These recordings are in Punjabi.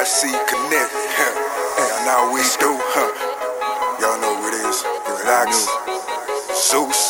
NYC Connect. And now we do, y'all know what it is. Relax, Zeus,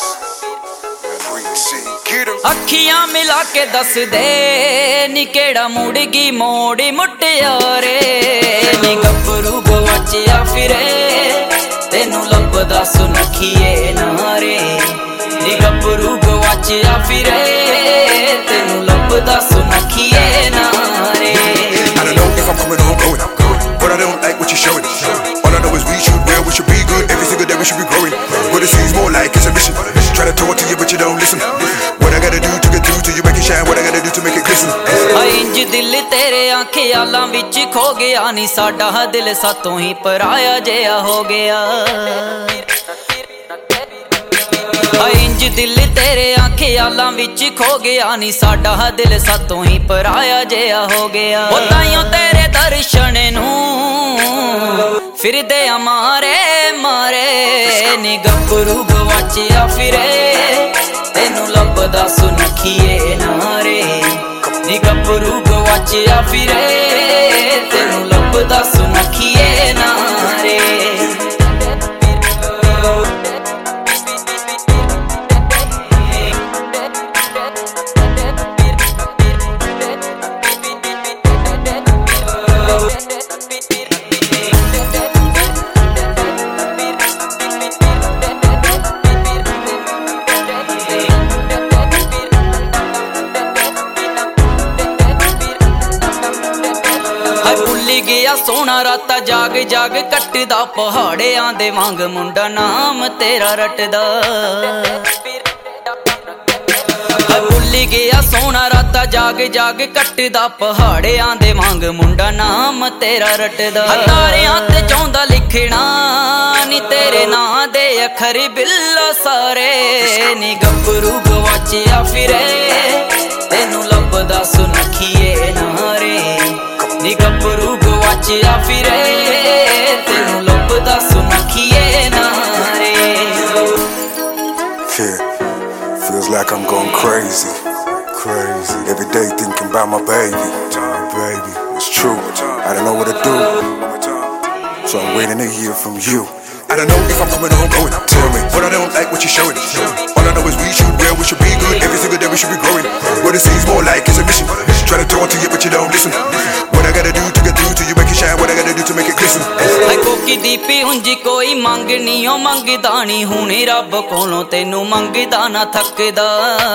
ਅੱਖੀਆਂ ਮਿਲਾ ਕੇ ਦੱਸ ਦੇ ਨੀ ਕਿਹੜਾ ਮੁੜ ਗਈ ਮੋੜੀ ਮੁਟਿਆਰੇ ਨੀ ਗੱਭਰੂ ਗਵਾਚਿਆ ਫਿਰੇ ਤੈਨੂੰ ਲੱਭਦਾ ਸੁਨਖੀਏ ਨਾਰੇ ਨੀ ਗੱਭਰੂ ਗਵਾਚਿਆ ਫਿਰੇ ਤੈਨੂੰ ਲੱਭਦਾ ਸੁਨਖੀਏ ਨਾਰੇ I don't know if I'm coming or going, but I don't like what you're showing. All I know is we should well, we should be good. Every single day we should be growing. But it seems more like it's a mission. Try to talk to you but you don't listen. What I gotta do to get through to you, make it shine. What I gotta do to make it glisten. ਇੰਜ ਦਿਲ ਤੇਰੇ ਖਿਆਲਾਂ ਵਿੱਚ ਖੋ ਗਿਆ ਨੀ ਸਾਡਾ ਦਿਲ ਸਾਤੋਂ ਹੀ ਪਰਾਇਆ ਜਿਹਾ ਹੋ ਗਿਆ ਇੰਜ ਦਿਲ ਤੇਰੇ ਖਿਆਲਾਂ ਵਿੱਚ ਖੋ ਗਿਆ ਨੀ ਸਾਡਾ ਦਿਲ ਸਾਤੋਂ ਹੀ ਪਰਾਇਆ ਜਿਹਾ ਹੋ ਗਿਆ ਉਹ ਤਾਈਓ ਤੇਰੇ ਦਰਸ਼ਨ ਨੂੰ ਫਿਰਦੇ ਆ ਮਾਰੇ ਮਾਰੇ ਨੀ ਗੱਭਰੂ ਗਵਾਚਿਆ ਫਿਰੇ ਤੈਨੂੰ ਲੱਭਦਾ ਸੁਨਖੀਏ ਨਾਰੇ ਨੀ ਗੱਭਰੂ ਗਵਾਚਿਆ ਫਿਰੇ ਤੈਨੂੰ ਲੱਭਦਾ ਸੁਨਖੀਏ ਨਾਰੇ ਭੁੱਲ ਗਿਆ ਸੋਹਣਾ ਰਾਤਾ ਜਾਗ ਜਾਗ ਕੱਟਦਾ ਪਹਾੜਿਆਂ ਦੇ ਵਾਂਗ ਮੁੰਡਾ ਨਾਮ ਤੇਰਾ ਰੱਟਦਾ ਭੁੱਲ ਗਿਆ ਸੋਹਣਾ ਰਾਤਾ ਜਾਗ ਜਾਗ ਕੱਟਦਾ ਪਹਾੜਿਆਂ ਦੇ ਵਾਂਗ ਮੁੰਡਾ ਨਾਮ ਤੇਰਾ ਰੱਟਦਾ ਤਾਰਿਆਂ ਤੇ ਚਾਹੁੰਦਾ ਲਿਖਣਾ ਨੀ ਤੇਰੇ ਨਾਂ ਦੇ ਅੱਖਰ ਬਿੱਲਾ ਸਾਰੇ ਨੀ ਗੱਭਰੂ ਗਵਾਚਿਆ ਫਿਰੇ ਤੈਨੂੰ ਲੱਭਦਾ ਸੁਨਖੀਏ ਨਾਰੇ ਨੀ ਗੱਭਰੂ ਗਵਾਚਿਆ ਫਿਰੇ ਤੈਨੂੰ ਲੱਭਦਾ ਸੁਨਖੀਏ ਨਾਰੇ Feels like I'm going crazy. Every day thinking about my baby. It's true, I don't know what to do, so I'm waiting to hear from you. I don't know if I'm coming or going. Tell me, but I don't like what you're showing. All I know is we should well, we should be good. Every single day we should be growing. But it seems more like it's a mission. Try to talk to you but you don't listen. What I gotta do to get through to you, make it shine. What I gotta do to make it glisten. ਕੋਕੀ Deepi ਹੁੰਜੀ ਕੋਈ ਮੰਗਣੀ ਓ ਮੰਗਦਾ ਨੀ ਹੁਣੇ ਰੱਬ ਕੋਲੋਂ ਤੈਨੂੰ ਮੰਗਦਾ ਨਾ ਥੱਕਦਾ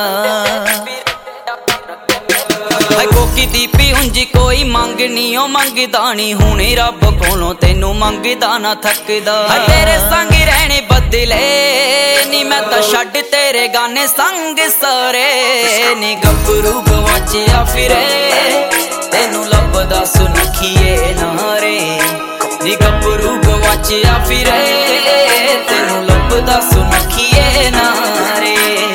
ਕੋਕੀ ਦੀਪੀ ਹੁੰਜੀ ਕੋਈ ਮੰਗਣੀ ਓ ਮੰਗਦਾ ਨੀ ਹੁਣੇ ਰੱਬ ਕੋਲੋਂ ਤੈਨੂੰ ਮੰਗਦਾ ਨਾ ਥੱਕਦਾ ਤੇਰੇ ਸੰਗ ਰਹਿਣੇ ਬਦਲੇ ਨੀ ਮੈਂ ਤਾਂ ਛੱਡ ਤੇਰੇ ਗਾਨੇ ਸੰਗ ਸਾਰੇ ਨੀ ਗੱਭਰੂ ਗਵਾਚਿਆ ਫਿਰੇ ਤੈਨੂੰ ਲੱਭਦਾ ਸੁਨਖੀਏ ਨਾਰੇ ਨੀ ਗੱਭਰੂ ਗਵਾਚਿਆ ਫਿਰੇ ਤੈਨੂੰ ਲੱਭਦਾ ਸੁਨਖੀਏ ਨਾਰੇ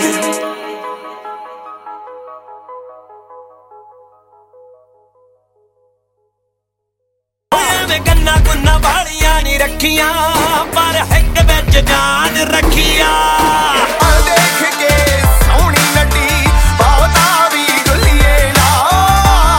ਗੰਨਾ ਗੁੰਨਾ ਵਾਲੀਆਂ ਨੀ ਰੱਖੀਆਂ ਪਰ ਹਿੱਕ ਵਿੱਚ ਜਾਨ ਰੱਖੀਆਂ